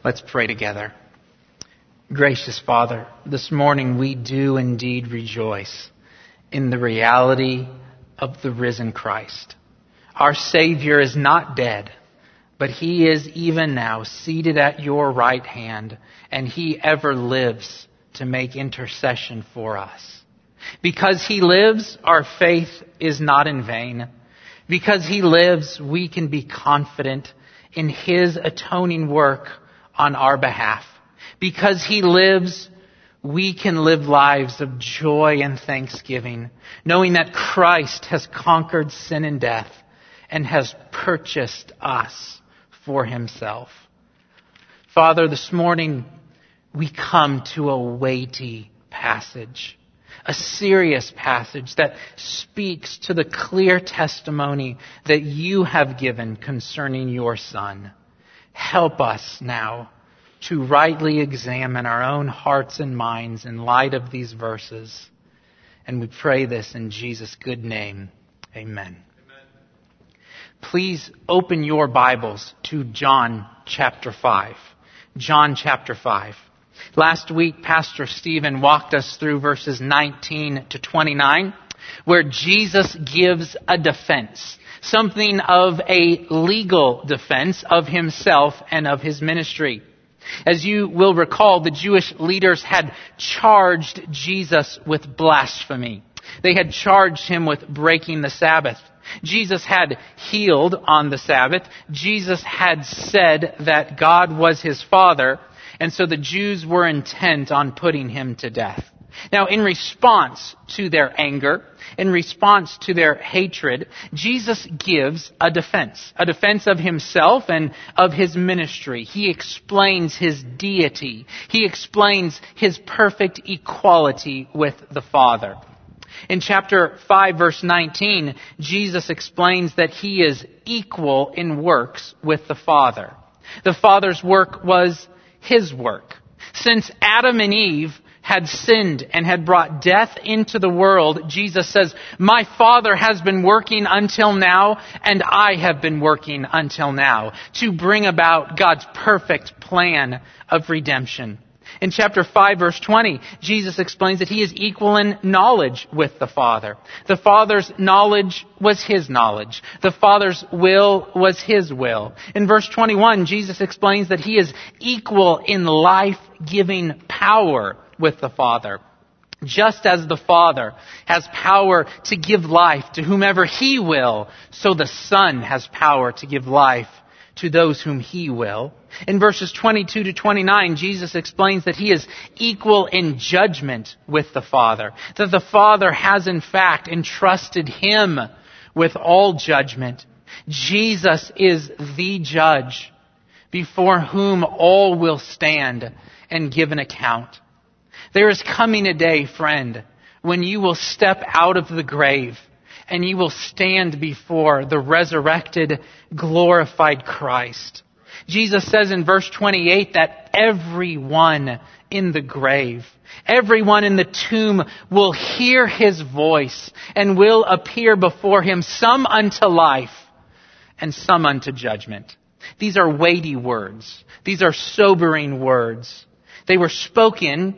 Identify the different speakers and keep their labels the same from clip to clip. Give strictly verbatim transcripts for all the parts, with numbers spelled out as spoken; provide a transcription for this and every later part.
Speaker 1: Let's pray together. Gracious Father, this morning we do indeed rejoice in the reality of the risen Christ. Our Savior is not dead, but He is even now seated at your right hand, and He ever lives to make intercession for us. Because He lives, our faith is not in vain. Because He lives, we can be confident in His atoning work on our behalf. Because He lives, we can live lives of joy and thanksgiving, knowing that Christ has conquered sin and death and has purchased us for Himself. Father, this morning we come to a weighty passage, a serious passage that speaks to the clear testimony that You have given concerning Your Son. Help us now to rightly examine our own hearts and minds in light of these verses. And we pray this in Jesus' good name. Amen. Amen. Please open your Bibles to John chapter five. John chapter five. Last week, Pastor Stephen walked us through verses nineteen to twenty-nine, where Jesus gives a defense. Something of a legal defense of Himself and of His ministry. As you will recall, the Jewish leaders had charged Jesus with blasphemy. They had charged Him with breaking the Sabbath. Jesus had healed on the Sabbath. Jesus had said that God was His Father, and so the Jews were intent on putting Him to death. Now, in response to their anger, in response to their hatred, Jesus gives a defense, a defense of Himself and of His ministry. He explains His deity. He explains His perfect equality with the Father. In chapter five, verse nineteen, Jesus explains that He is equal in works with the Father. The Father's work was His work. Since Adam and Eve had sinned and had brought death into the world, Jesus says, "My Father has been working until now, and I have been working until now," to bring about God's perfect plan of redemption. In chapter five, verse twenty, Jesus explains that He is equal in knowledge with the Father. The Father's knowledge was His knowledge. The Father's will was His will. In verse twenty-one, Jesus explains that He is equal in life-giving power with the Father. Just as the Father has power to give life to whomever He will, so the Son has power to give life to those whom He will. In verses twenty-two to twenty-nine, Jesus explains that He is equal in judgment with the Father. That the Father has in fact entrusted Him with all judgment. Jesus is the judge before whom all will stand and give an account. There is coming a day, friend, when you will step out of the grave and you will stand before the resurrected, glorified Christ. Jesus says in verse twenty-eight that everyone in the grave, everyone in the tomb will hear His voice and will appear before Him, some unto life and some unto judgment. These are weighty words. These are sobering words. They were spoken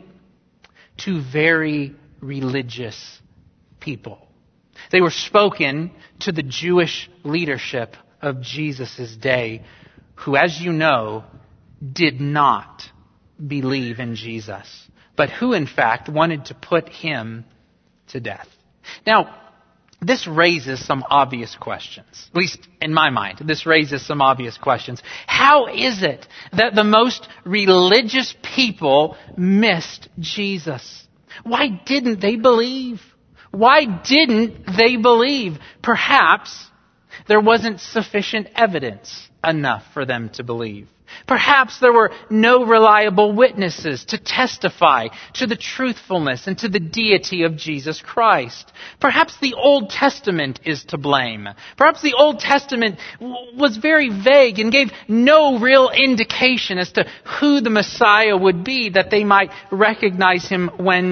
Speaker 1: to very religious people. They were spoken to the Jewish leadership of Jesus' day, who, as you know, did not believe in Jesus, but who, in fact, wanted to put Him to death. Now, this raises some obvious questions. At least in my mind, this raises some obvious questions. How is it that the most religious people missed Jesus? Why didn't they believe? Why didn't they believe? Perhaps there wasn't sufficient evidence enough for them to believe. Perhaps there were no reliable witnesses to testify to the truthfulness and to the deity of Jesus Christ. Perhaps the Old Testament is to blame. Perhaps the Old Testament was very vague and gave no real indication as to who the Messiah would be, that they might recognize Him when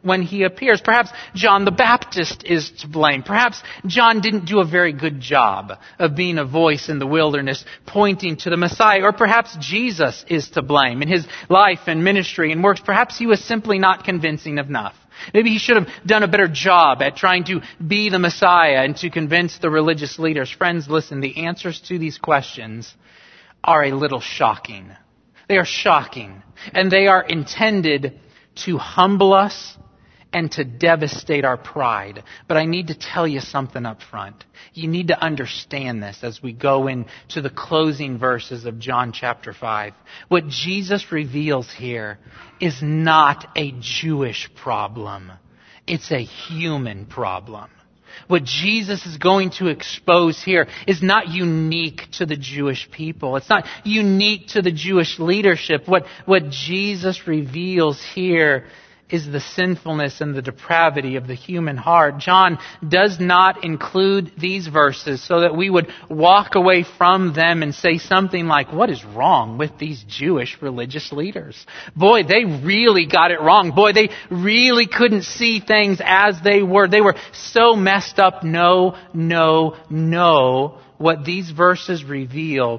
Speaker 1: when he appears. Perhaps John the Baptist is to blame. Perhaps John didn't do a very good job of being a voice in the wilderness pointing to the Messiah. Or perhaps Jesus is to blame in his life and ministry and works. Perhaps he was simply not convincing enough. Maybe he should have done a better job at trying to be the Messiah and to convince the religious leaders. Friends, listen, the answers to these questions are a little shocking. They are shocking, and they are intended to humble us and to devastate our pride. But I need to tell you something up front. You need to understand this as we go into the closing verses of John chapter five. What Jesus reveals here is not a Jewish problem. It's a human problem. What Jesus is going to expose here is not unique to the Jewish people. It's not unique to the Jewish leadership. What, what Jesus reveals here is the sinfulness and the depravity of the human heart. John does not include these verses so that we would walk away from them and say something like, what is wrong with these Jewish religious leaders? Boy, they really got it wrong. Boy, they really couldn't see things as they were. They were so messed up. No, no, no. What these verses reveal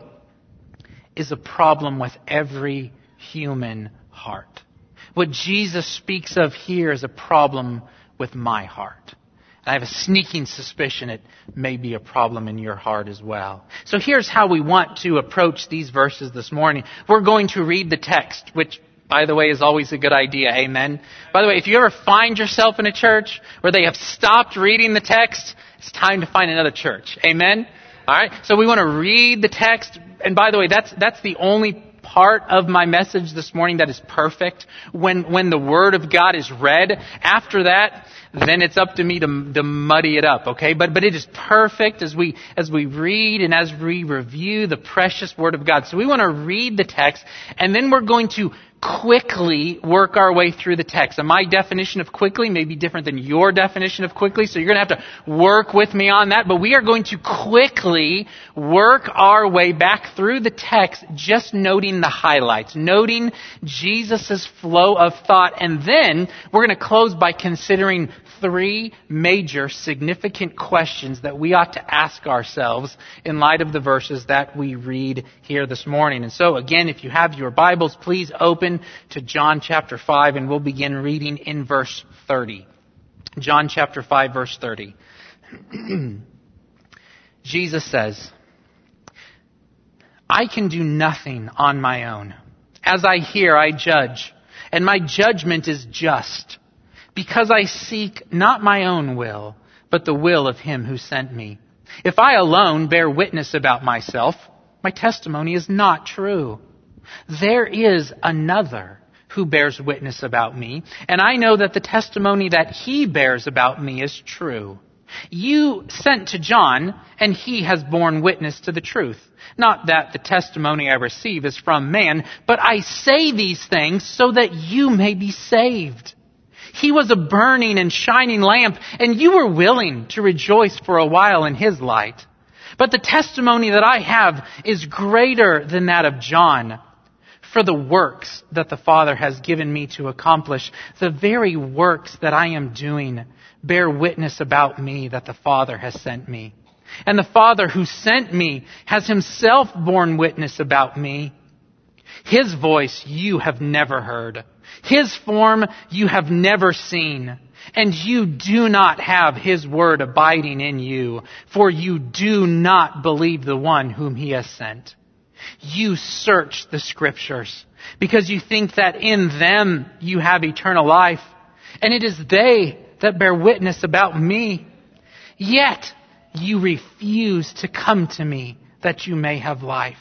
Speaker 1: is a problem with every human heart. What Jesus speaks of here is a problem with my heart. And I have a sneaking suspicion it may be a problem in your heart as well. So here's how we want to approach these verses this morning. We're going to read the text, which, by the way, is always a good idea. Amen. By the way, if you ever find yourself in a church where they have stopped reading the text, it's time to find another church. Amen. All right. So we want to read the text. And by the way, that's that's the only part of my message this morning that is perfect. When when the Word of God is read, after that, then it's up to me to, to muddy it up, okay? But but it is perfect as we as we read and as we review the precious Word of God. So we want to read the text, and then we're going to quickly work our way through the text. And my definition of quickly may be different than your definition of quickly, so you're going to have to work with me on that. But we are going to quickly work our way back through the text, just noting the highlights, noting Jesus' flow of thought. And then we're going to close by considering three major significant questions that we ought to ask ourselves in light of the verses that we read here this morning. And so again, if you have your Bibles, please open to John chapter five, and we'll begin reading in verse thirty. John chapter five, verse thirty. Jesus says, I can do nothing on my own. As I hear, I judge, and my judgment is just, because I seek not my own will, but the will of him who sent me. If I alone bear witness about myself, my testimony is not true. There is another who bears witness about me, and I know that the testimony that he bears about me is true. You sent to John, and he has borne witness to the truth. Not that the testimony I receive is from man, but I say these things so that you may be saved. He was a burning and shining lamp, and you were willing to rejoice for a while in his light. But the testimony that I have is greater than that of John. For the works that the Father has given me to accomplish, the very works that I am doing, bear witness about me that the Father has sent me. And the Father who sent me has himself borne witness about me. His voice you have never heard. His form you have never seen. And you do not have his word abiding in you, for you do not believe the one whom he has sent. You search the Scriptures because you think that in them you have eternal life, and it is they that bear witness about me. Yet you refuse to come to me that you may have life.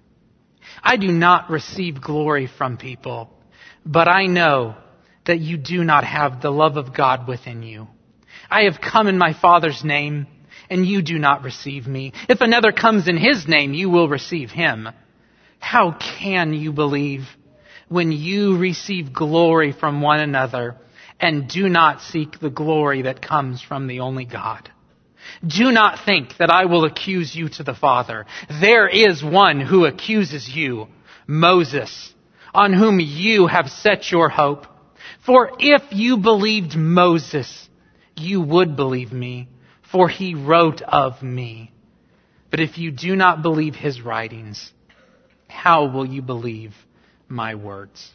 Speaker 1: I do not receive glory from people, but I know that you do not have the love of God within you. I have come in my Father's name, and you do not receive me. If another comes in his name, you will receive him. How can you believe when you receive glory from one another and do not seek the glory that comes from the only God? Do not think that I will accuse you to the Father. There is one who accuses you, Moses, on whom you have set your hope. For if you believed Moses, you would believe me, for he wrote of me. But if you do not believe his writings, how will you believe my words?"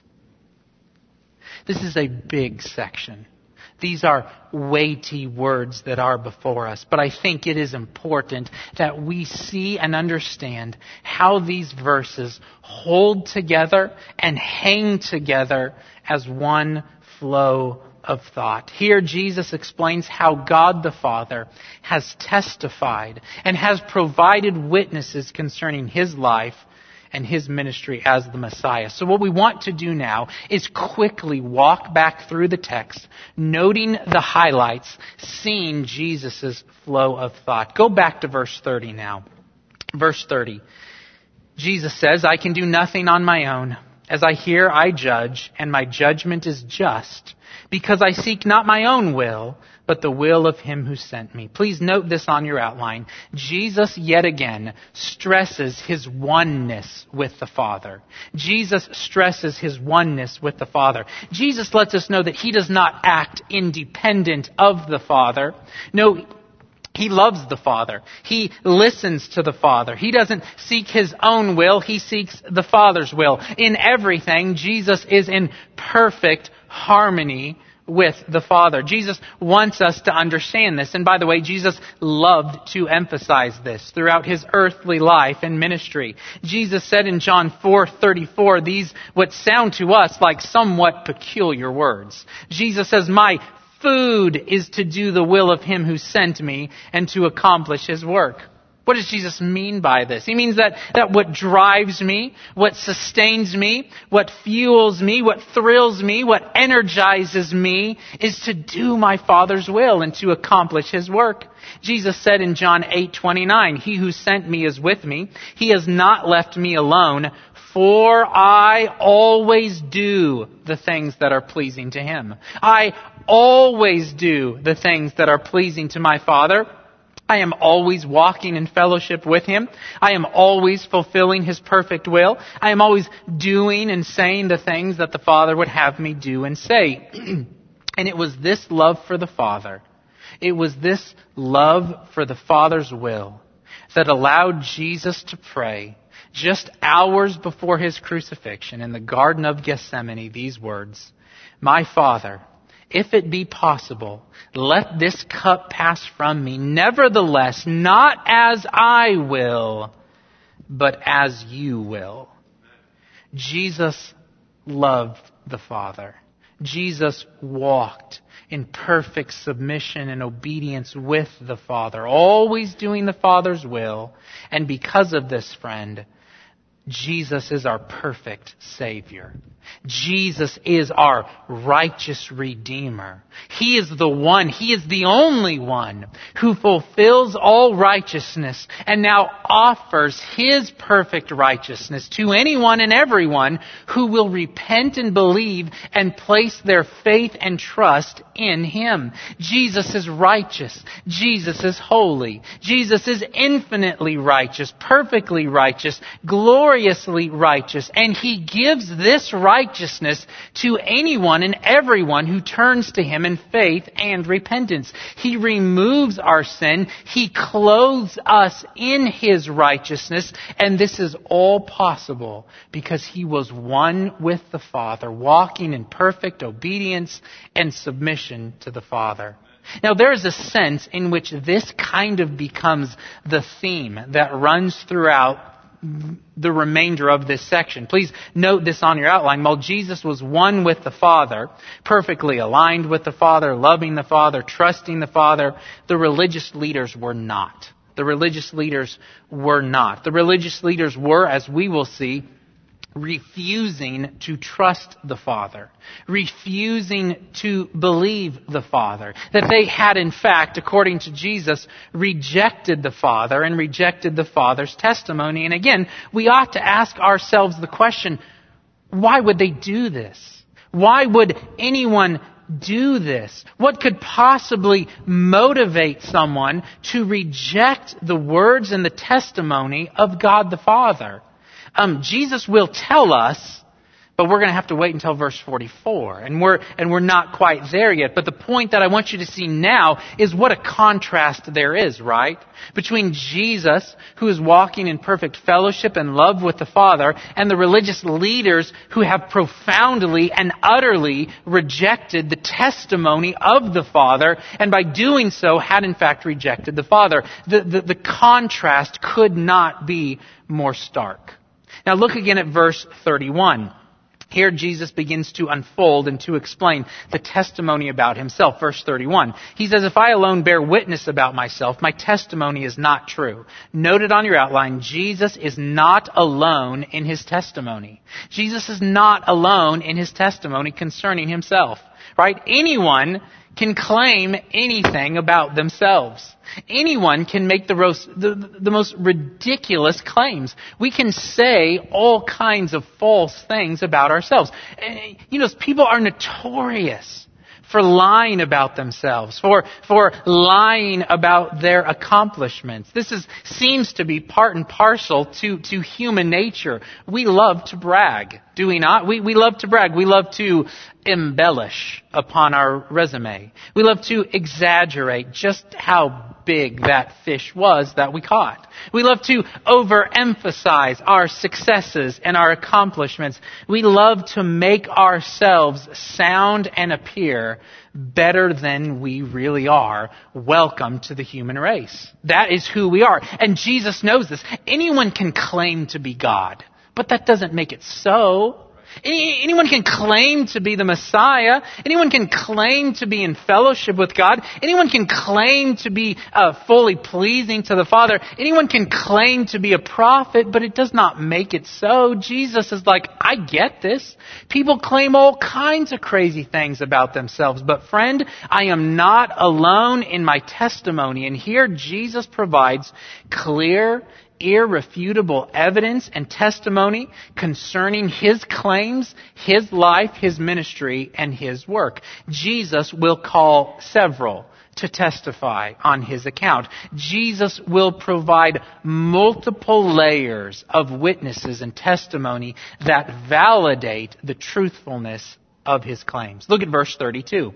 Speaker 1: This is a big section. These are weighty words that are before us. But I think it is important that we see and understand how these verses hold together and hang together as one flow of thought. Here Jesus explains how God the Father has testified and has provided witnesses concerning his life and his ministry as the Messiah. So what we want to do now is quickly walk back through the text, noting the highlights, seeing Jesus' flow of thought. Go back to verse thirty now. Verse thirty. Jesus says, "I can do nothing on my own. As I hear, I judge, and my judgment is just, because I seek not my own will, but the will of him who sent me." Please note this on your outline. Jesus yet again stresses his oneness with the Father. Jesus stresses his oneness with the Father. Jesus lets us know that he does not act independent of the Father. No, he loves the Father. He listens to the Father. He doesn't seek his own will. He seeks the Father's will. In everything, Jesus is in perfect harmony with the Father. Jesus wants us to understand this. And by the way, Jesus loved to emphasize this throughout his earthly life and ministry. Jesus said in John four thirty-four, these what sound to us like somewhat peculiar words. Jesus says, "My food is to do the will of him who sent me and to accomplish his work." What does Jesus mean by this? He means that, that what drives me, what sustains me, what fuels me, what thrills me, what energizes me is to do my Father's will and to accomplish his work. Jesus said in John eight twenty-nine, "He who sent me is with me. He has not left me alone, for I always do the things that are pleasing to him." I always do the things that are pleasing to my Father. I am always walking in fellowship with him. I am always fulfilling his perfect will. I am always doing and saying the things that the Father would have me do and say. And it was this love for the Father, it was this love for the Father's will that allowed Jesus to pray just hours before his crucifixion in the Garden of Gethsemane these words, "My Father, if it be possible, let this cup pass from me. Nevertheless, not as I will, but as you will." Jesus loved the Father. Jesus walked in perfect submission and obedience with the Father, always doing the Father's will. And because of this, friend, Jesus is our perfect Savior. Jesus is our righteous Redeemer. He is the one, He is the only one who fulfills all righteousness and now offers His perfect righteousness to anyone and everyone who will repent and believe and place their faith and trust in Him. Jesus is righteous. Jesus is holy. Jesus is infinitely righteous, perfectly righteous, gloriously righteous, and He gives this righteousness to anyone and everyone who turns to Him in faith and repentance. He removes our sin. He clothes us in His righteousness, and this is all possible because He was one with the Father, walking in perfect obedience and submission to the Father. Now, there is a sense in which this kind of becomes the theme that runs throughout the remainder of this section. Please note this on your outline. While Jesus was one with the Father, perfectly aligned with the Father, loving the Father, trusting the Father, the religious leaders were not. The religious leaders were not. The religious leaders were, as we will see, refusing to trust the Father, refusing to believe the Father, that they had in fact, according to Jesus, rejected the Father and rejected the Father's testimony. And again, we ought to ask ourselves the question, why would they do this? Why would anyone do this? What could possibly motivate someone to reject the words and the testimony of God the Father? Um, Jesus will tell us, But we're going to have to wait until verse forty-four. And we're, and we're not quite there yet. But the point that I want you to see now is what a contrast there is, right? Between Jesus, who is walking in perfect fellowship and love with the Father, and the religious leaders who have profoundly and utterly rejected the testimony of the Father, and by doing so had in fact rejected the Father. The, the, the contrast could not be more stark. Now look again at verse thirty-one. Here Jesus begins to unfold and to explain the testimony about himself. Verse thirty-one. He says, if I alone bear witness about myself, my testimony is not true. Noted on your outline, Jesus is not alone in his testimony. Jesus is not alone in his testimony concerning himself. Right? Anyone can claim anything about themselves. Anyone can make the most, the, the most ridiculous claims. We can say all kinds of false things about ourselves. You know, people are notorious for lying about themselves, for, for lying about their accomplishments. This is, seems to be part and parcel to, to human nature. We love to brag, do we not? We, we love to brag. We love to embellish upon our resume. We love to exaggerate just how big that fish was that we caught. We love to overemphasize our successes and our accomplishments. We love to make ourselves sound and appear better than we really are. Welcome to the human race. That is who we are. And Jesus knows this. Anyone can claim to be God, but that doesn't make it so. Anyone can claim to be the Messiah. Anyone can claim to be in fellowship with God. Anyone can claim to be uh, fully pleasing to the Father. Anyone can claim to be a prophet, but it does not make it so. Jesus is like, I get this. People claim all kinds of crazy things about themselves. But friend, I am not alone in my testimony. And here Jesus provides clear, irrefutable evidence and testimony concerning his claims, his life, his ministry, and his work. Jesus will call several to testify on his account. Jesus will provide multiple layers of witnesses and testimony that validate the truthfulness of his claims. Look at verse thirty-two.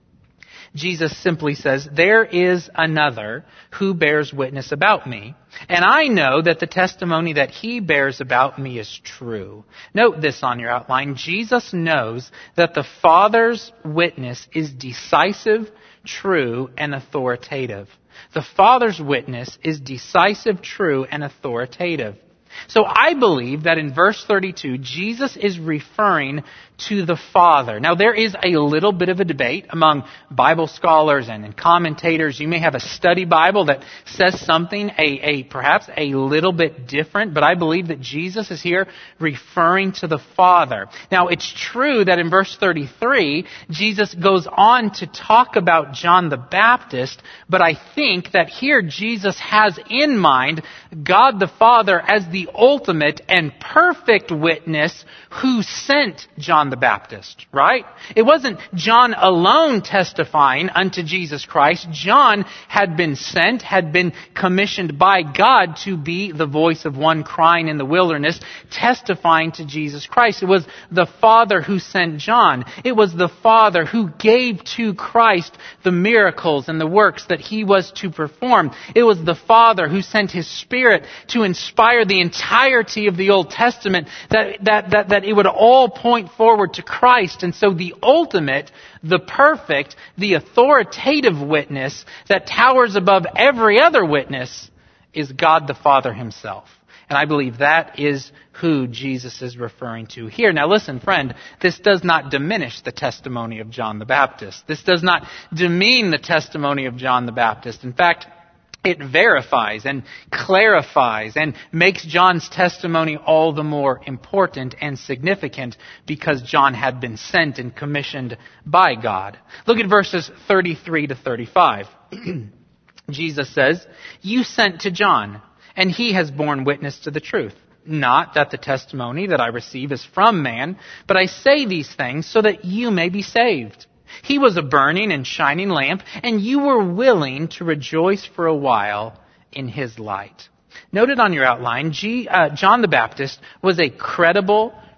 Speaker 1: Jesus simply says, there is another who bears witness about me, and I know that the testimony that he bears about me is true. Note this on your outline. Jesus knows that the Father's witness is decisive, true, and authoritative. The Father's witness is decisive, true, and authoritative. So I believe that in verse thirty-two, Jesus is referring to the Father. Now there is a little bit of a debate among Bible scholars and commentators. You may have a study Bible that says something, a, a perhaps a little bit different, but I believe that Jesus is here referring to the Father. Now it's true that in verse thirty-three, Jesus goes on to talk about John the Baptist, but I think that here Jesus has in mind God the Father as the ultimate and perfect witness who sent John the Baptist, right? It wasn't John alone testifying unto Jesus Christ. John had been sent, had been commissioned by God to be the voice of one crying in the wilderness, testifying to Jesus Christ. It was the Father who sent John. It was the Father who gave to Christ the miracles and the works that he was to perform. It was the Father who sent his Spirit to inspire the entirety of the Old Testament, that, that, that, that it would all point forward to Christ. And so the ultimate, the perfect, the authoritative witness that towers above every other witness is God the Father himself. And I believe that is who Jesus is referring to here. Now listen, friend, this does not diminish the testimony of John the Baptist. This does not demean the testimony of John the Baptist. In fact, it verifies and clarifies and makes John's testimony all the more important and significant because John had been sent and commissioned by God. Look at verses thirty-three to thirty-five. Jesus says, "You sent to John, and he has borne witness to the truth. Not that the testimony that I receive is from man, but I say these things so that you may be saved. He was a burning and shining lamp, and you were willing to rejoice for a while in his light." Noted on your outline, G, uh, John the Baptist was a credible,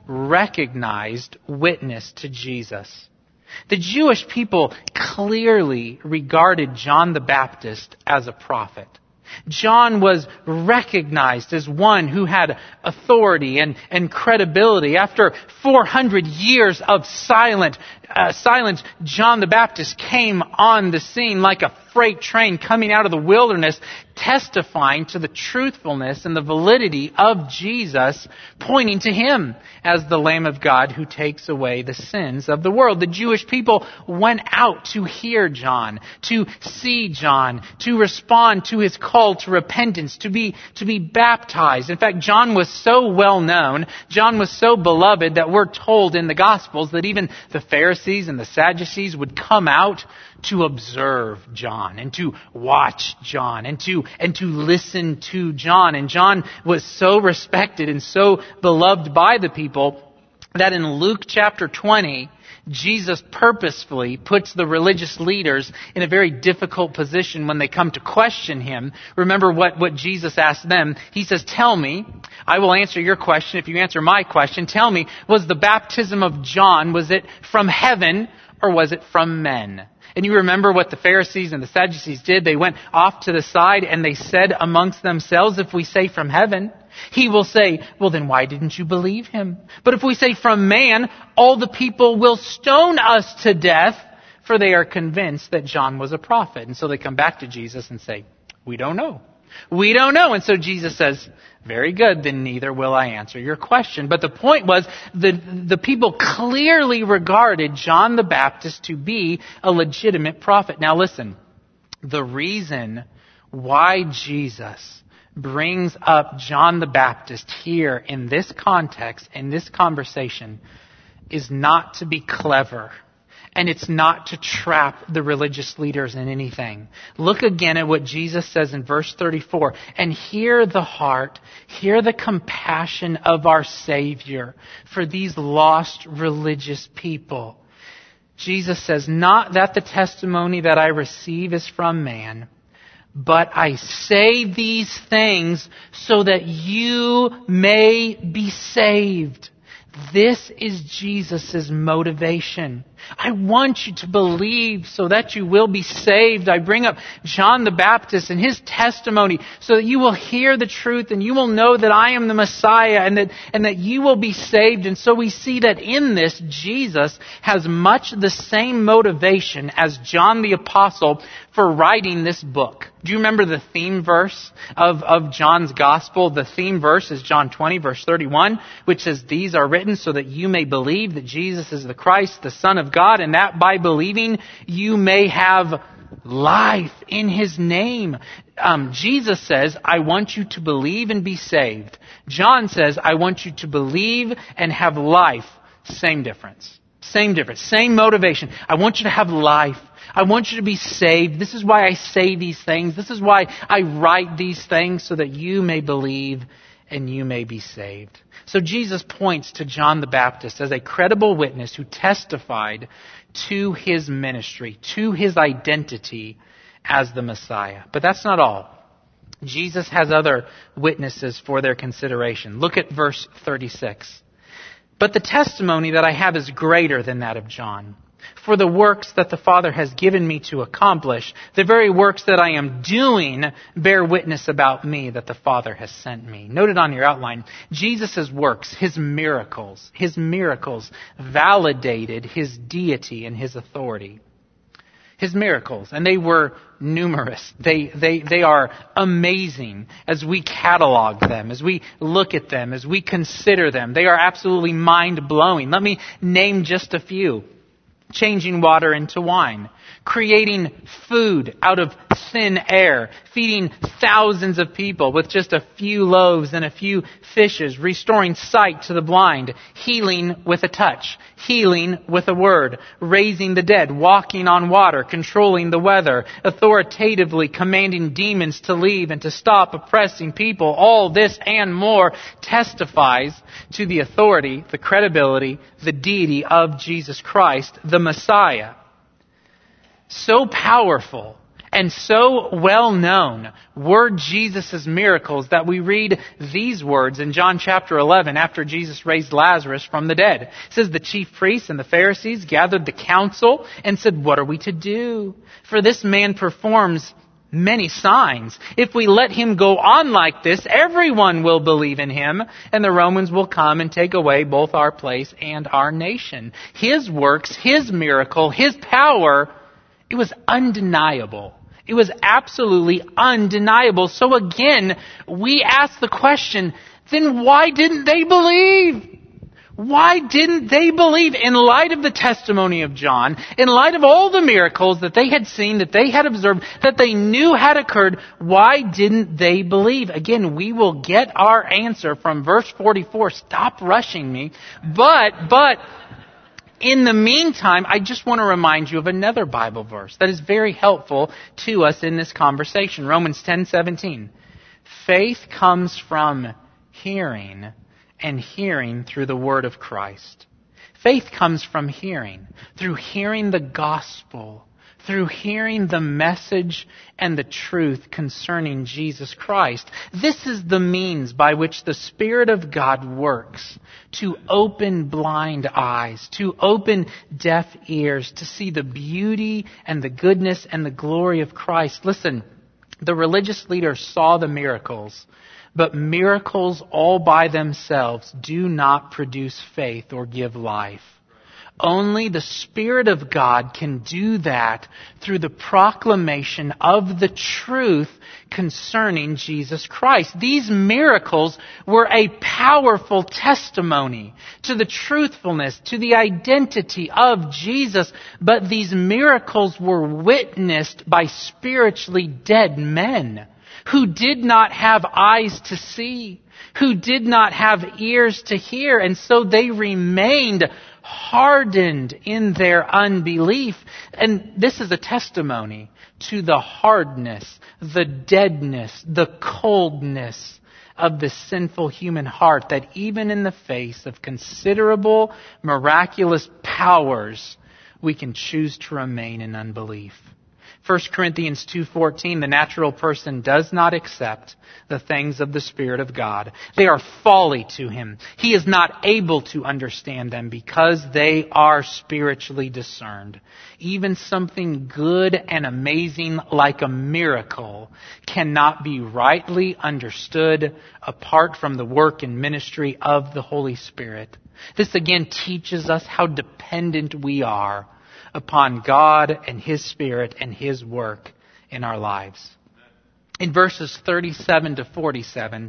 Speaker 1: recognized witness to Jesus. The Jewish people clearly regarded John the Baptist as a prophet. John was recognized as one who had authority and, and credibility. After four hundred years of silent, uh, silence, John the Baptist came on the scene like a freight train coming out of the wilderness, testifying to the truthfulness and the validity of Jesus, pointing to Him as the Lamb of God who takes away the sins of the world. The Jewish people went out to hear John, to see John, to respond to his call to repentance, to be, to be baptized. In fact, John was so well known, John was so beloved that we're told in the Gospels that even the Pharisees and the Sadducees would come out to observe John and to watch John and to and to listen to John. And John was so respected and so beloved by the people that in Luke chapter twenty, Jesus purposefully puts the religious leaders in a very difficult position when they come to question Him. Remember what, what Jesus asked them. He says, tell me, I will answer your question if you answer my question. Tell me, was the baptism of John, was it from heaven or was it from men? And you remember what the Pharisees and the Sadducees did? They went off to the side and they said amongst themselves, if we say from heaven, He will say, well then why didn't you believe Him? But if we say from man, all the people will stone us to death, for they are convinced that John was a prophet. And so they come back to Jesus and say, we don't know. We don't know. And so Jesus says, very good, then neither will I answer your question. But the point was, the, the people clearly regarded John the Baptist to be a legitimate prophet. Now listen, the reason why Jesus brings up John the Baptist here in this context, in this conversation, is not to be clever. And it's not to trap the religious leaders in anything. Look again at what Jesus says in verse thirty-four. And hear the heart, hear the compassion of our Savior for these lost religious people. Jesus says, not that the testimony that I receive is from man, but I say these things so that you may be saved. This is Jesus' motivation. I want you to believe so that you will be saved. I bring up John the Baptist and his testimony so that you will hear the truth and you will know that I am the Messiah and that, and that you will be saved. And so we see that in this, Jesus has much the same motivation as John the Apostle for writing this book. Do you remember the theme verse of, of John's Gospel? The theme verse is John twenty, verse thirty-one, which says, these are written so that you may believe that Jesus is the Christ, the Son of God, and that by believing you may have life in His name. Um, Jesus says, I want you to believe and be saved. John says, I want you to believe and have life. Same difference. Same difference. Same motivation. I want you to have life. I want you to be saved. This is why I say these things. This is why I write these things, so that you may believe and you may be saved. So Jesus points to John the Baptist as a credible witness who testified to his ministry, to his identity as the Messiah. But that's not all. Jesus has other witnesses for their consideration. Look at verse thirty-six. But the testimony that I have is greater than that of John. For the works that the Father has given me to accomplish, the very works that I am doing, bear witness about me that the Father has sent me. Note it on your outline. Jesus' works, His miracles, His miracles validated His deity and His authority. His miracles, and they were numerous. They, they, they are amazing as we catalog them, as we look at them, as we consider them. They are absolutely mind-blowing. Let me name just a few. Changing water into wine, creating food out of thin air, feeding thousands of people with just a few loaves and a few fishes, restoring sight to the blind, healing with a touch, healing with a word, raising the dead, walking on water, controlling the weather, authoritatively commanding demons to leave and to stop oppressing people. All this and more testifies to the authority, the credibility, the deity of Jesus Christ, the Messiah. So powerful And so well known were Jesus' miracles that we read these words in John chapter eleven after Jesus raised Lazarus from the dead. It says, the chief priests and the Pharisees gathered the council and said, what are we to do? For this man performs many signs. If we let him go on like this, everyone will believe in him, and the Romans will come and take away both our place and our nation. His works, his miracle, his power, it was undeniable. It was absolutely undeniable. So again, we ask the question, then why didn't they believe? Why didn't they believe in light of the testimony of John, in light of all the miracles that they had seen, that they had observed, that they knew had occurred? Why didn't they believe? Again, we will get our answer from verse forty-four. Stop rushing me. But, but, in the meantime, I just want to remind you of another Bible verse that is very helpful to us in this conversation. Romans ten seventeen. Faith comes from hearing, and hearing through the word of Christ. Faith comes from hearing, through hearing the gospel, through hearing the message and the truth concerning Jesus Christ. This is the means by which the Spirit of God works to open blind eyes, to open deaf ears, to see the beauty and the goodness and the glory of Christ. Listen, the religious leaders saw the miracles, but miracles all by themselves do not produce faith or give life. Only the Spirit of God can do that through the proclamation of the truth concerning Jesus Christ. These miracles were a powerful testimony to the truthfulness, to the identity of Jesus. But these miracles were witnessed by spiritually dead men who did not have eyes to see, who did not have ears to hear, and so they remained hardened in their unbelief. And this is a testimony to the hardness, the deadness, the coldness of the sinful human heart, that even in the face of considerable miraculous powers, we can choose to remain in unbelief. First Corinthians two fourteen, the natural person does not accept the things of the Spirit of God. They are folly to him. He is not able to understand them because they are spiritually discerned. Even something good and amazing like a miracle cannot be rightly understood apart from the work and ministry of the Holy Spirit. This again teaches us how dependent we are upon God and His Spirit and His work in our lives. In verses thirty-seven to forty-seven,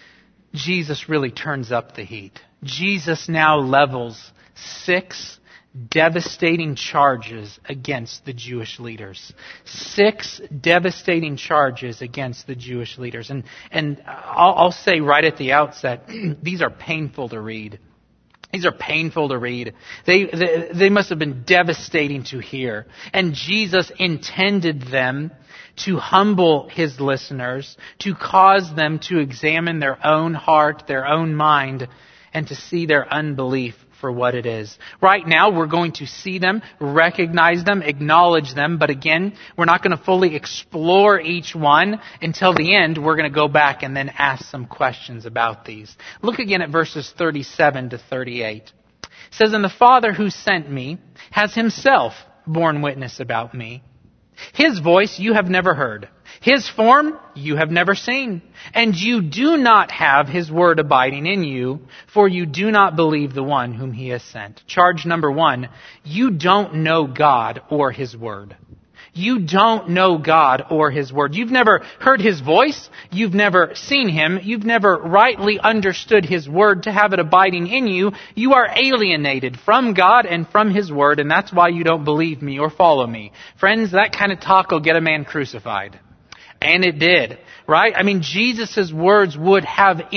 Speaker 1: Jesus really turns up the heat. Jesus now levels six devastating charges against the Jewish leaders. Six devastating charges against the Jewish leaders. And, and I'll, I'll say right at the outset, these are painful to read. These are painful to read. They, they they must have been devastating to hear. And Jesus intended them to humble His listeners, to cause them to examine their own heart, their own mind, and to see their unbelief for what it is. Right now, we're going to see them, recognize them, acknowledge them, but again, we're not going to fully explore each one until the end. We're going to go back and then ask some questions about these. Look again at verses thirty-seven to thirty-eight. It says, "And the Father who sent me has Himself borne witness about me. His voice you have never heard. His form you have never seen. And you do not have His word abiding in you, for you do not believe the one whom He has sent." Charge number one, you don't know God or His word. You don't know God or His word. You've never heard His voice. You've never seen Him. You've never rightly understood His word to have it abiding in you. You are alienated from God and from His word, and that's why you don't believe me or follow me. Friends, that kind of talk will get a man crucified. And it did, right? I mean, Jesus' words would have infuriated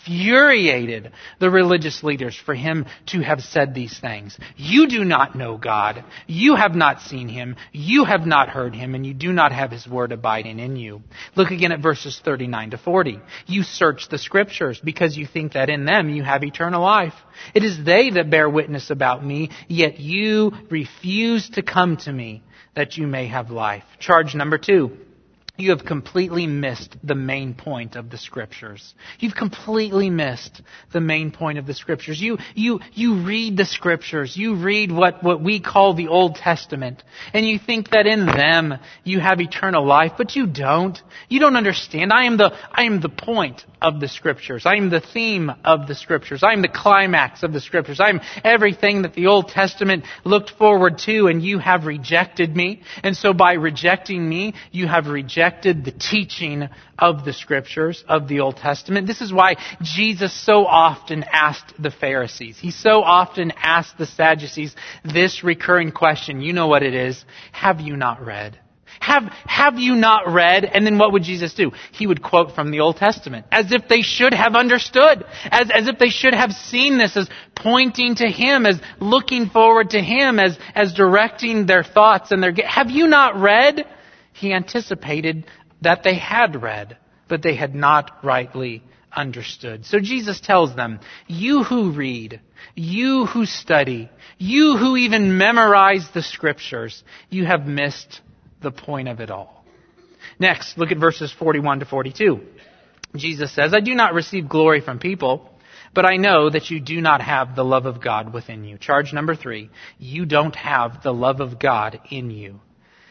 Speaker 1: infuriated the religious leaders for him to have said these things. You do not know God. You have not seen him. You have not heard him, and you do not have his word abiding in you. Look again at verses thirty-nine to forty. You search the scriptures because you think that in them you have eternal life. It is they that bear witness about me, yet you refuse to come to me that you may have life. Charge number two. You have completely missed the main point of the Scriptures. You've completely missed the main point of the Scriptures. You, you, you read the Scriptures. You read what, what we call the Old Testament. And you think that in them you have eternal life, but you don't. You don't understand. I am the, I am the point of the Scriptures. I am the theme of the Scriptures. I am the climax of the Scriptures. I am everything that the Old Testament looked forward to, and you have rejected me. And so by rejecting me, you have rejected the teaching of the Scriptures, of the Old Testament. This is why Jesus so often asked the Pharisees. He so often asked the Sadducees this recurring question. You know what it is. Have you not read? Have, have you not read? And then what would Jesus do? He would quote from the Old Testament as if they should have understood, as, as if they should have seen this as pointing to Him, as looking forward to Him, as, as directing their thoughts and their... Have you not read? He anticipated that they had read, but they had not rightly understood. So Jesus tells them, you who read, you who study, you who even memorize the Scriptures, you have missed the point of it all. Next, look at verses forty-one to forty-two. Jesus says, I do not receive glory from people, but I know that you do not have the love of God within you. Charge number three, you don't have the love of God in you.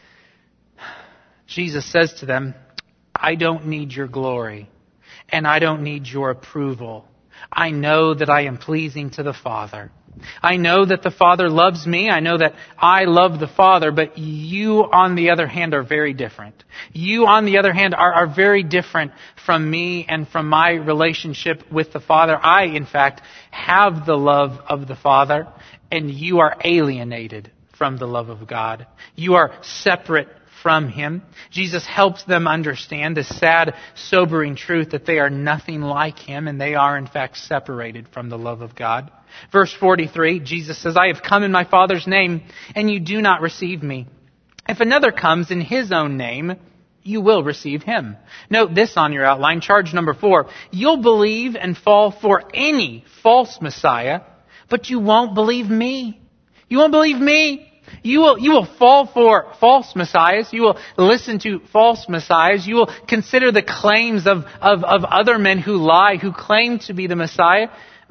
Speaker 1: Jesus says to them, I don't need your glory, and I don't need your approval. I know that I am pleasing to the Father. I know that the Father loves me. I know that I love the Father, but you, on the other hand, are very different. You, on the other hand, are, are very different from me and from my relationship with the Father. I, in fact, have the love of the Father, and you are alienated from the love of God. You are separate from Him. Jesus helps them understand the sad, sobering truth that they are nothing like Him, and they are, in fact, separated from the love of God. Verse forty-three, Jesus says, I have come in my Father's name, and you do not receive me. If another comes in His own name, you will receive him. Note this on your outline, charge number four. You'll believe and fall for any false Messiah, but you won't believe me. You won't believe me. You will, you will fall for false messiahs. You will listen to false messiahs. You will consider the claims of, of, of other men who lie, who claim to be the Messiah,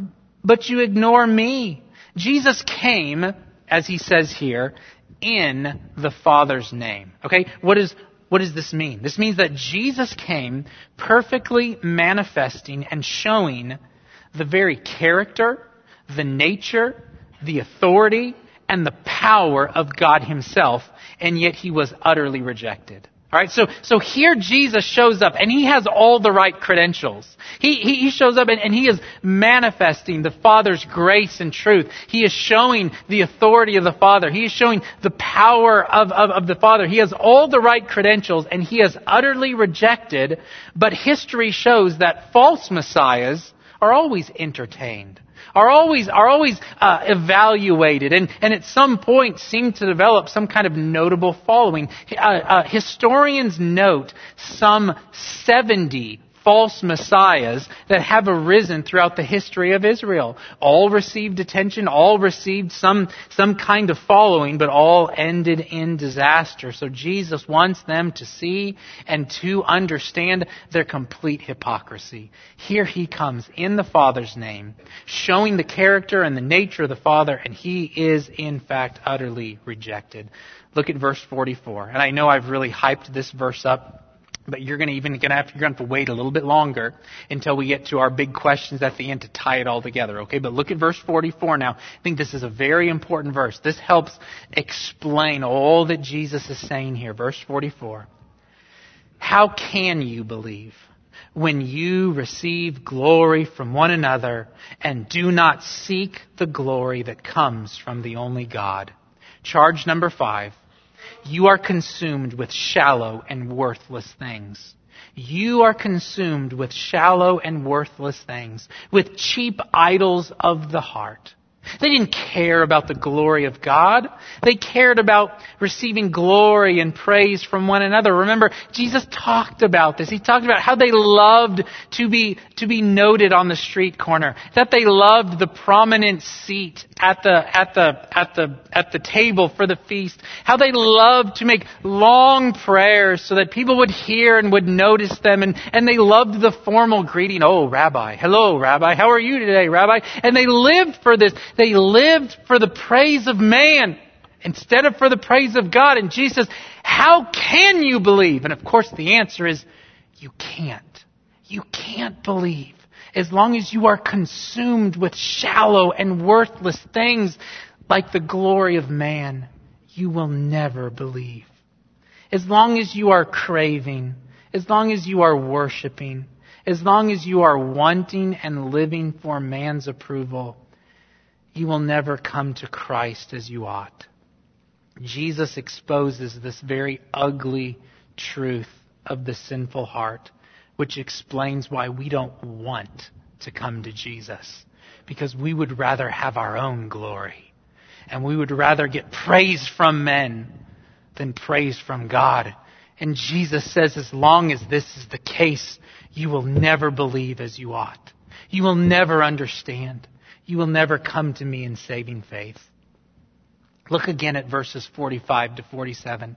Speaker 1: but you ignore me. Jesus came, as he says here, in the Father's name. Okay? What is, what does this mean? This means that Jesus came perfectly manifesting and showing the very character, the nature, the authority, and the power of God Himself, and yet He was utterly rejected. All right, so so here Jesus shows up, and He has all the right credentials. He he, he shows up, and, and He is manifesting the Father's grace and truth. He is showing the authority of the Father. He is showing the power of, of, of the Father. He has all the right credentials, and He is utterly rejected. But history shows that false messiahs are always entertained. Are always are always uh, evaluated, and, and at some point seem to develop some kind of notable following. Uh, uh, historians note some seventy false messiahs that have arisen throughout the history of Israel. All received attention, all received some, some kind of following, but all ended in disaster. So Jesus wants them to see and to understand their complete hypocrisy. Here He comes in the Father's name, showing the character and the nature of the Father, and He is in fact utterly rejected. Look at verse forty-four. And I know I've really hyped this verse up, but you're going to even going to have to, you're going to have to wait a little bit longer until we get to our big questions at the end to tie it all together. Okay, but look at verse forty-four now. I think this is a very important verse. This helps explain all that Jesus is saying here. Verse forty-four. How can you believe when you receive glory from one another and do not seek the glory that comes from the only God? Charge number five. You are consumed with shallow and worthless things. You are consumed with shallow and worthless things, with cheap idols of the heart. They didn't care about the glory of God. They cared about receiving glory and praise from one another. Remember, Jesus talked about this. He talked about how they loved to be, to be noted on the street corner, that they loved the prominent seat at the, at the, at the, at the table for the feast, how they loved to make long prayers so that people would hear and would notice them, and, and they loved the formal greeting. Oh, Rabbi. Hello, Rabbi. How are you today, Rabbi? And they lived for this. They lived for the praise of man instead of for the praise of God. And Jesus says, how can you believe? And of course the answer is, you can't. You can't believe. As long as you are consumed with shallow and worthless things like the glory of man, you will never believe. As long as you are craving, as long as you are worshiping, as long as you are wanting and living for man's approval, you will never come to Christ as you ought. Jesus exposes this very ugly truth of the sinful heart, which explains why we don't want to come to Jesus. Because we would rather have our own glory. And we would rather get praise from men than praise from God. And Jesus says, as long as this is the case, you will never believe as you ought. You will never understand. You will never come to me in saving faith. Look again at verses forty-five to forty-seven.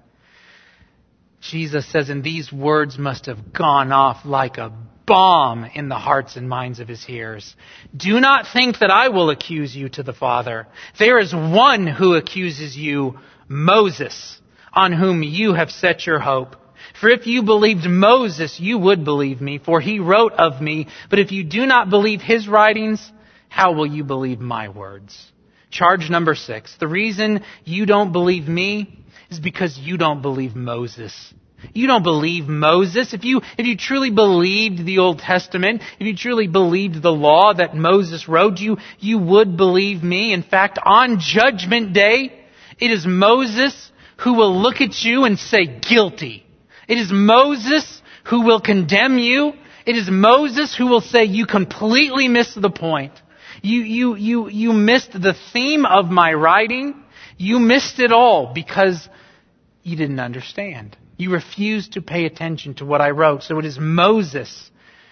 Speaker 1: Jesus says, and these words must have gone off like a bomb in the hearts and minds of his hearers. Do not think that I will accuse you to the Father. There is one who accuses you, Moses, on whom you have set your hope. For if you believed Moses, you would believe me, for he wrote of me. But if you do not believe his writings, how will you believe my words? Charge number six. The reason you don't believe me is because you don't believe Moses. You don't believe Moses. If you, if you truly believed the Old Testament, if you truly believed the law that Moses wrote, you, you would believe me. In fact, on Judgment Day, it is Moses who will look at you and say, guilty. It is Moses who will condemn you. It is Moses who will say, you completely missed the point. You, you, you, you missed the theme of my writing. You missed it all because you didn't understand. You refused to pay attention to what I wrote. So it is Moses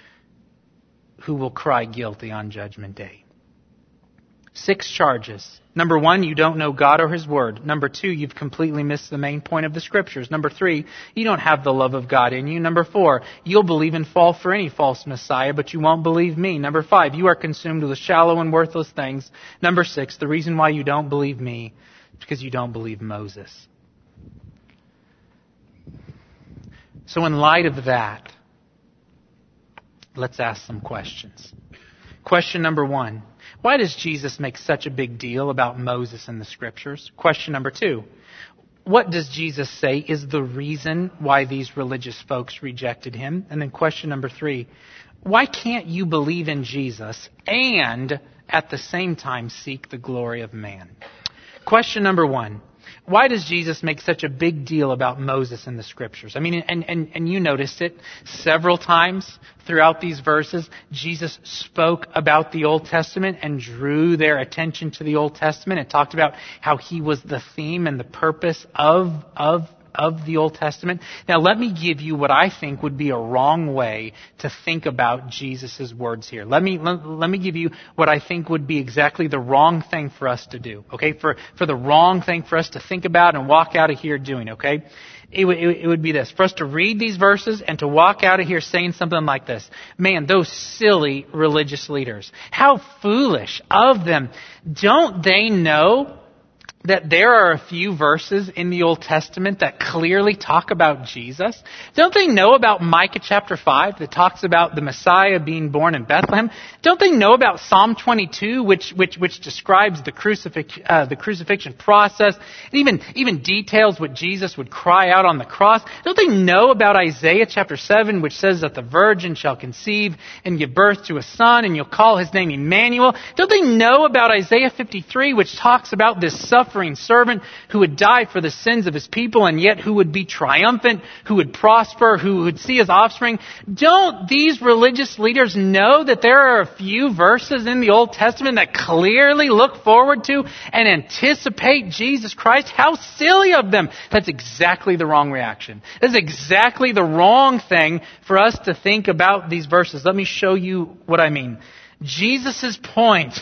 Speaker 1: who will cry guilty on Judgment Day. Six charges. Number one, you don't know God or His Word. Number two, you've completely missed the main point of the Scriptures. Number three, you don't have the love of God in you. Number four, you'll believe and fall for any false Messiah, but you won't believe me. Number five, you are consumed with shallow and worthless things. Number six, the reason why you don't believe me is because you don't believe Moses. So in light of that, let's ask some questions. Question number one. Why does Jesus make such a big deal about Moses in the Scriptures? Question number two. What does Jesus say is the reason why these religious folks rejected him? And then question number three. Why can't you believe in Jesus and at the same time seek the glory of man? Question number one. Why does Jesus make such a big deal about Moses in the Scriptures? I mean, and, and, and you noticed it several times throughout these verses. Jesus spoke about the Old Testament and drew their attention to the Old Testament and talked about how he was the theme and the purpose of, of, of the Old Testament. Now, let me give you what I think would be a wrong way to think about Jesus' words here. Let me, let, let me give you what I think would be exactly the wrong thing for us to do, okay? For, for the wrong thing for us to think about and walk out of here doing, okay? It, it, it would be this, for us to read these verses and to walk out of here saying something like this. Man, those silly religious leaders, how foolish of them. Don't they know that there are a few verses in the Old Testament that clearly talk about Jesus? Don't they know about Micah chapter five that talks about the Messiah being born in Bethlehem? Don't they know about Psalm twenty-two, which which which describes the crucifix uh, the crucifixion process, and even even details what Jesus would cry out on the cross? Don't they know about Isaiah chapter seven, which says that the virgin shall conceive and give birth to a son, and you'll call his name Emmanuel? Don't they know about Isaiah fifty-three, which talks about this suffering suffering servant who would die for the sins of his people and yet who would be triumphant, who would prosper, who would see his offspring. Don't these religious leaders know that there are a few verses in the Old Testament that clearly look forward to and anticipate Jesus Christ? How silly of them. That's exactly the wrong reaction. That's exactly the wrong thing for us to think about these verses. Let me show you what I mean. Jesus' point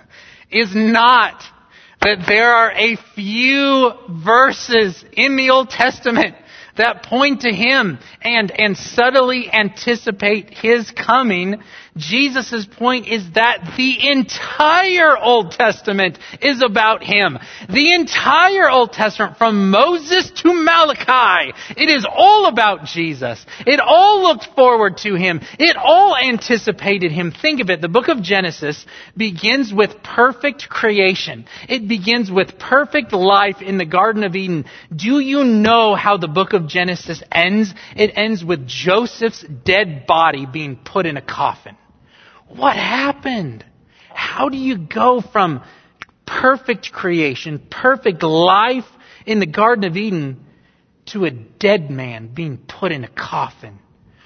Speaker 1: is not that there are a few verses in the Old Testament that point to Him and, and subtly anticipate His coming. Jesus' point is that the entire Old Testament is about Him. The entire Old Testament, from Moses to Malachi, it is all about Jesus. It all looked forward to Him. It all anticipated Him. Think of it. The book of Genesis begins with perfect creation. It begins with perfect life in the Garden of Eden. Do you know how the book of Genesis ends? It ends with Joseph's dead body being put in a coffin. What happened? How do you go from perfect creation, perfect life in the Garden of Eden, to a dead man being put in a coffin?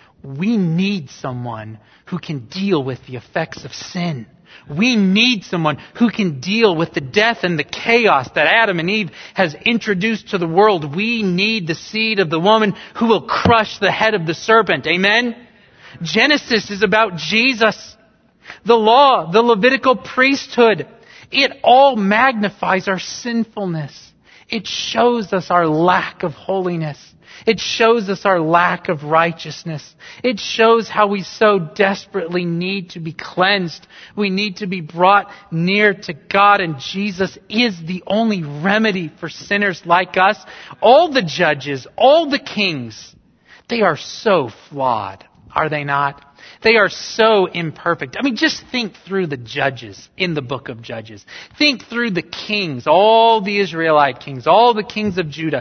Speaker 1: We need someone who can deal with the effects of sin. We need someone who can deal with the death and the chaos that Adam and Eve has introduced to the world. We need the seed of the woman who will crush the head of the serpent. Amen? Genesis is about Jesus. The law, the Levitical priesthood, it all magnifies our sinfulness. It shows us our lack of holiness. It shows us our lack of righteousness. It shows how we so desperately need to be cleansed. We need to be brought near to God, and Jesus is the only remedy for sinners like us. All the judges, all the kings, they are so flawed, are they not? They are so imperfect. I mean, just think through the judges in the book of Judges. Think through the kings, all the Israelite kings, all the kings of Judah.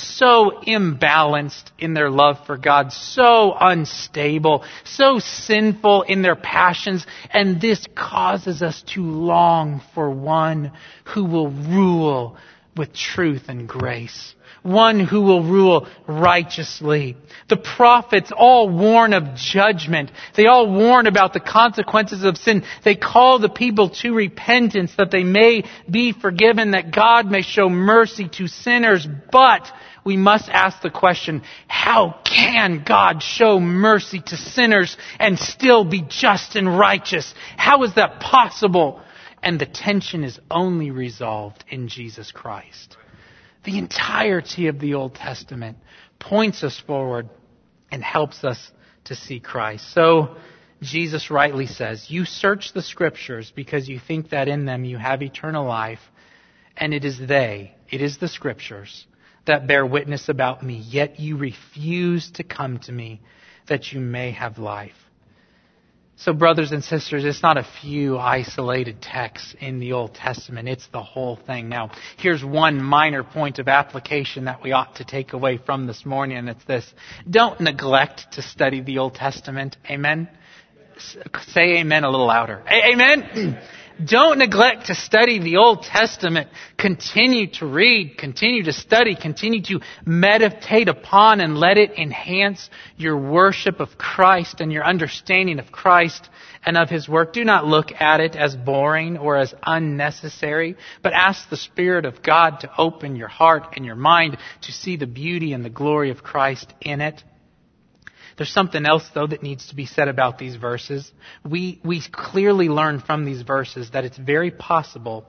Speaker 1: So imbalanced in their love for God, so unstable, so sinful in their passions. And this causes us to long for one who will rule with truth and grace. One who will rule righteously. The prophets all warn of judgment. They all warn about the consequences of sin. They call the people to repentance that they may be forgiven, that God may show mercy to sinners. But we must ask the question, how can God show mercy to sinners and still be just and righteous? How is that possible? And the tension is only resolved in Jesus Christ. The entirety of the Old Testament points us forward and helps us to see Christ. So Jesus rightly says, you search the Scriptures because you think that in them you have eternal life, and it is they, it is the Scriptures that bear witness about me, yet you refuse to come to me that you may have life. So brothers and sisters, it's not a few isolated texts in the Old Testament. It's the whole thing. Now, here's one minor point of application that we ought to take away from this morning, and it's this. Don't neglect to study the Old Testament. Amen? Say amen a little louder. Amen? Don't neglect to study the Old Testament. Continue to read, continue to study, continue to meditate upon, and let it enhance your worship of Christ and your understanding of Christ and of His work. Do not look at it as boring or as unnecessary, but ask the Spirit of God to open your heart and your mind to see the beauty and the glory of Christ in it. There's something else, though, that needs to be said about these verses. We we clearly learn from these verses that it's very possible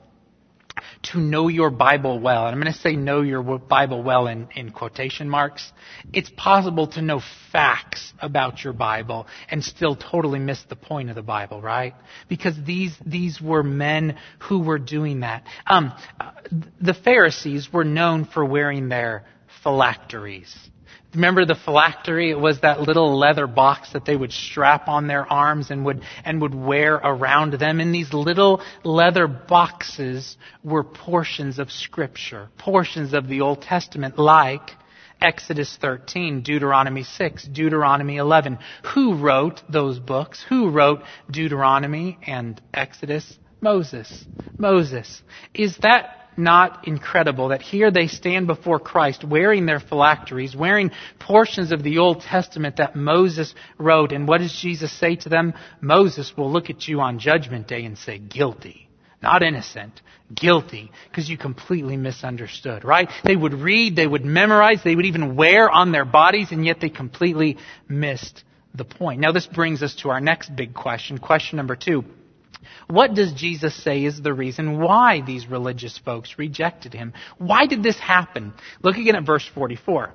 Speaker 1: to know your Bible well. And I'm going to say know your Bible well in, in quotation marks. It's possible to know facts about your Bible and still totally miss the point of the Bible, right? Because these these were men who were doing that. Um, the Pharisees were known for wearing their phylacteries. Remember the phylactery? It was that little leather box that they would strap on their arms and would and would wear around them. And these little leather boxes were portions of Scripture, portions of the Old Testament, like Exodus thirteen, Deuteronomy six, Deuteronomy eleven. Who wrote those books? Who wrote Deuteronomy and Exodus? Moses. Moses. Is that not incredible that here they stand before Christ wearing their phylacteries, wearing portions of the Old Testament that Moses wrote. And what does Jesus say to them? Moses will look at you on Judgment Day and say, guilty. Not innocent, guilty, because you completely misunderstood, right? They would read, they would memorize, they would even wear on their bodies, and yet they completely missed the point. Now this brings us to our next big question, question number two. What does Jesus say is the reason why these religious folks rejected him? Why did this happen? Look again at verse forty-four.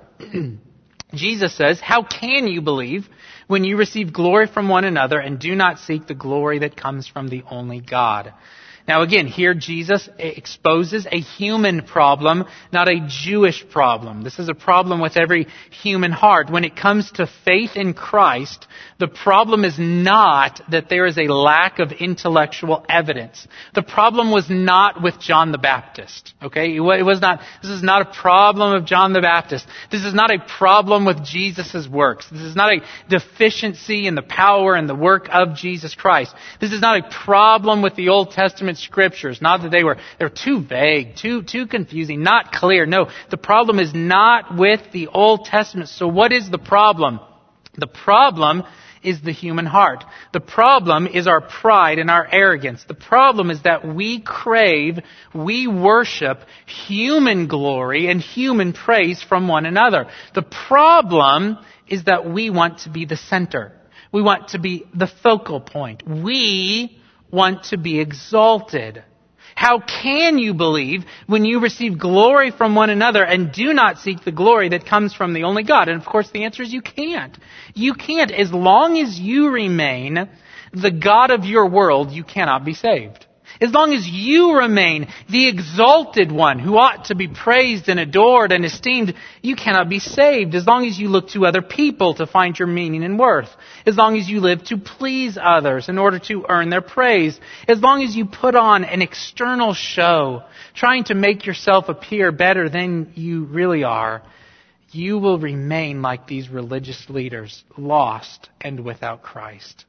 Speaker 1: Jesus says, how can you believe when you receive glory from one another and do not seek the glory that comes from the only God? Now again, here Jesus exposes a human problem, not a Jewish problem. This is a problem with every human heart. When it comes to faith in Christ, the problem is not that there is a lack of intellectual evidence. The problem was not with John the Baptist. Okay? It was not, this is not a problem of John the Baptist. This is not a problem with Jesus' works. This is not a deficiency in the power and the work of Jesus Christ. This is not a problem with the Old Testament Scriptures. Not that they were, they were too vague, too, too confusing, not clear. No, the problem is not with the Old Testament. So what is the problem? The problem is the human heart. The problem is our pride and our arrogance. The problem is that we crave, we worship human glory and human praise from one another. The problem is that we want to be the center. We want to be the focal point. We want to be exalted. How can you believe when you receive glory from one another and do not seek the glory that comes from the only God? And of course the answer is you can't. You can't. As long as you remain the God of your world, you cannot be saved. As long as you remain the exalted one who ought to be praised and adored and esteemed, you cannot be saved. As long as you look to other people to find your meaning and worth. As long as you live to please others in order to earn their praise. As long as you put on an external show, trying to make yourself appear better than you really are, you will remain like these religious leaders, lost and without Christ.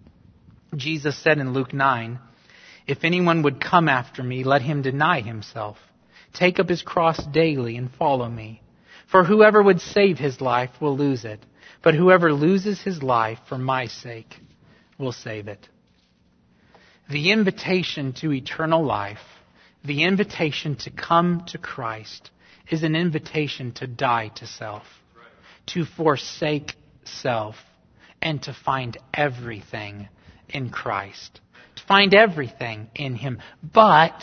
Speaker 1: Jesus said in Luke nine, if anyone would come after me, let him deny himself. Take up his cross daily and follow me. For whoever would save his life will lose it. But whoever loses his life for my sake will save it. The invitation to eternal life, the invitation to come to Christ, is an invitation to die to self. To forsake self. And to find everything in Christ. Find everything in Him. But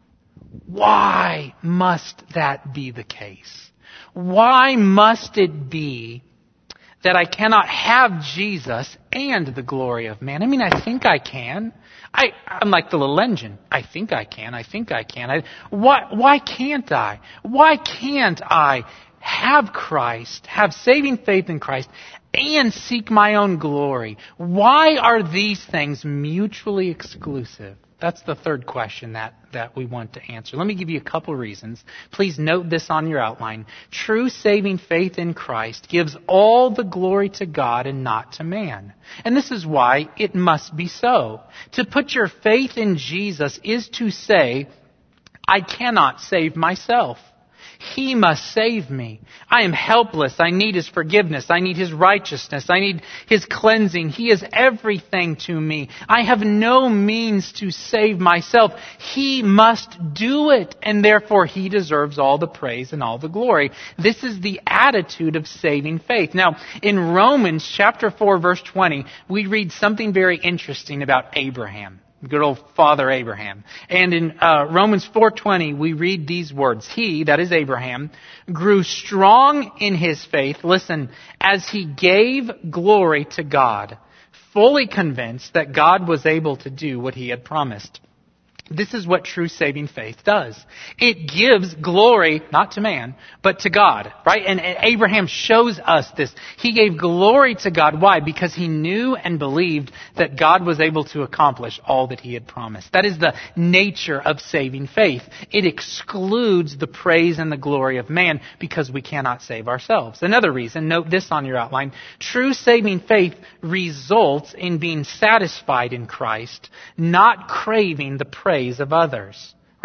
Speaker 1: why must that be the case? Why must it be that I cannot have Jesus and the glory of man? I mean, I think I can. I, I'm like the little engine. I think I can. I think I can. I, why, why can't I? Why can't I have Christ, have saving faith in Christ, and seek my own glory? Why are these things mutually exclusive? That's the third question that, that we want to answer. Let me give you a couple reasons. Please note this on your outline. True saving faith in Christ gives all the glory to God and not to man. And this is why it must be so. To put your faith in Jesus is to say, I cannot save myself. He must save me. I am helpless. I need His forgiveness. I need His righteousness. I need His cleansing. He is everything to me. I have no means to save myself. He must do it, and therefore He deserves all the praise and all the glory. This is the attitude of saving faith. Now, in Romans chapter four, verse twenty, we read something very interesting about Abraham. Good old Father Abraham. And in uh, Romans four twenty, we read these words. He, that is Abraham, grew strong in his faith, listen, as he gave glory to God, fully convinced that God was able to do what He had promised. This is what true saving faith does. It gives glory, not to man, but to God, right? And Abraham shows us this. He gave glory to God. Why? Because he knew and believed that God was able to accomplish all that He had promised. That is the nature of saving faith. It excludes the praise and the glory of man because we cannot save ourselves. Another reason, note this on your outline, true saving faith results in being satisfied in Christ, not craving the praise of others.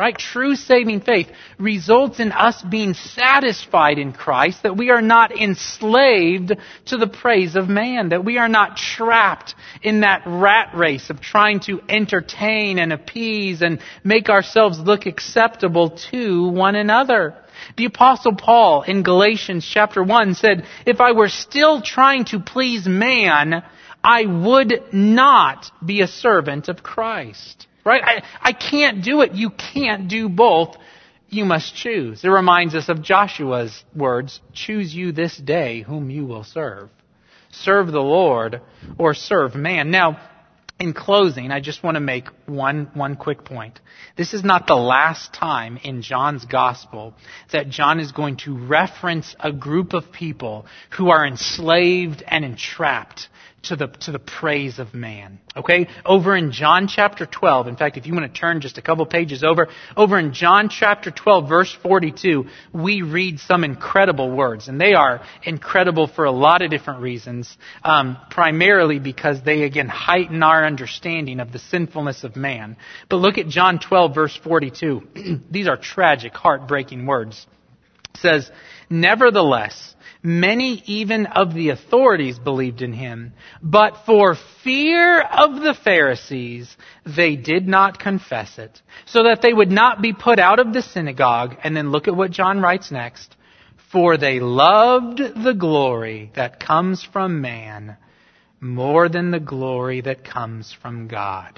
Speaker 1: right? True saving faith results in us being satisfied in Christ, that we are not enslaved to the praise of man, that we are not trapped in that rat race of trying to entertain and appease and make ourselves look acceptable to one another. The Apostle Paul in Galatians chapter one said, if I were still trying to please man, I would not be a servant of Christ. Right? I, I can't do it. You can't do both. You must choose. It reminds us of Joshua's words, choose you this day whom you will serve. Serve the Lord or serve man. Now, in closing, I just want to make one, one quick point. This is not the last time in John's gospel that John is going to reference a group of people who are enslaved and entrapped to the, to the praise of man. Okay? Over in John chapter twelve, in fact, if you want to turn just a couple pages over, over in John chapter twelve, verse forty-two, we read some incredible words. And they are incredible for a lot of different reasons. Um, primarily because they, again, heighten our understanding of the sinfulness of man. But look at John twelve, verse forty-two. These are tragic, heartbreaking words. It says, nevertheless, many even of the authorities believed in him, but for fear of the Pharisees, they did not confess it, so that they would not be put out of the synagogue. And then look at what John writes next. For they loved the glory that comes from man more than the glory that comes from God.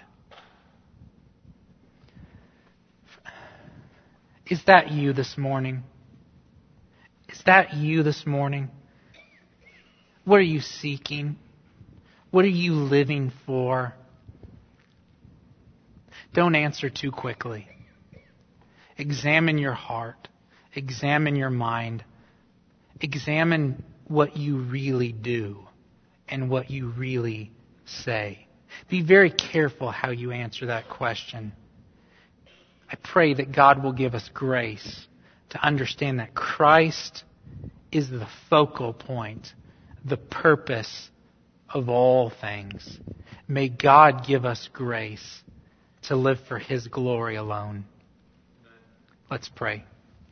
Speaker 1: Is that you this morning? Is that you this morning? What are you seeking? What are you living for? Don't answer too quickly. Examine your heart. Examine your mind. Examine what you really do and what you really say. Be very careful how you answer that question. I pray that God will give us grace to understand that Christ is the focal point, the purpose of all things. May God give us grace to live for His glory alone. Let's pray.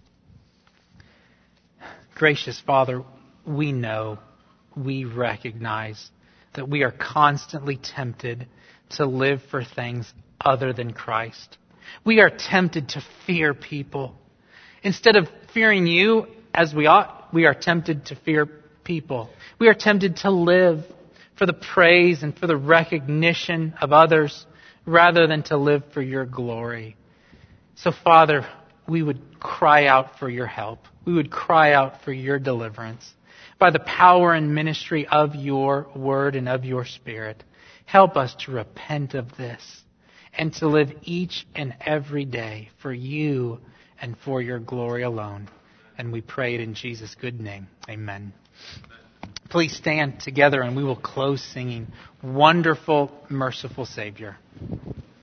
Speaker 1: Gracious Father, we know, we recognize that we are constantly tempted to live for things other than Christ. We are tempted to fear people. Instead of fearing you as we ought, we are tempted to fear people. We are tempted to live for the praise and for the recognition of others rather than to live for your glory. So, Father, we would cry out for your help. We would cry out for your deliverance. By the power and ministry of your word and of your Spirit, help us to repent of this and to live each and every day for you and for your glory alone. And we pray it in Jesus' good name. Amen. Please stand together and we will close singing, Wonderful, Merciful Savior.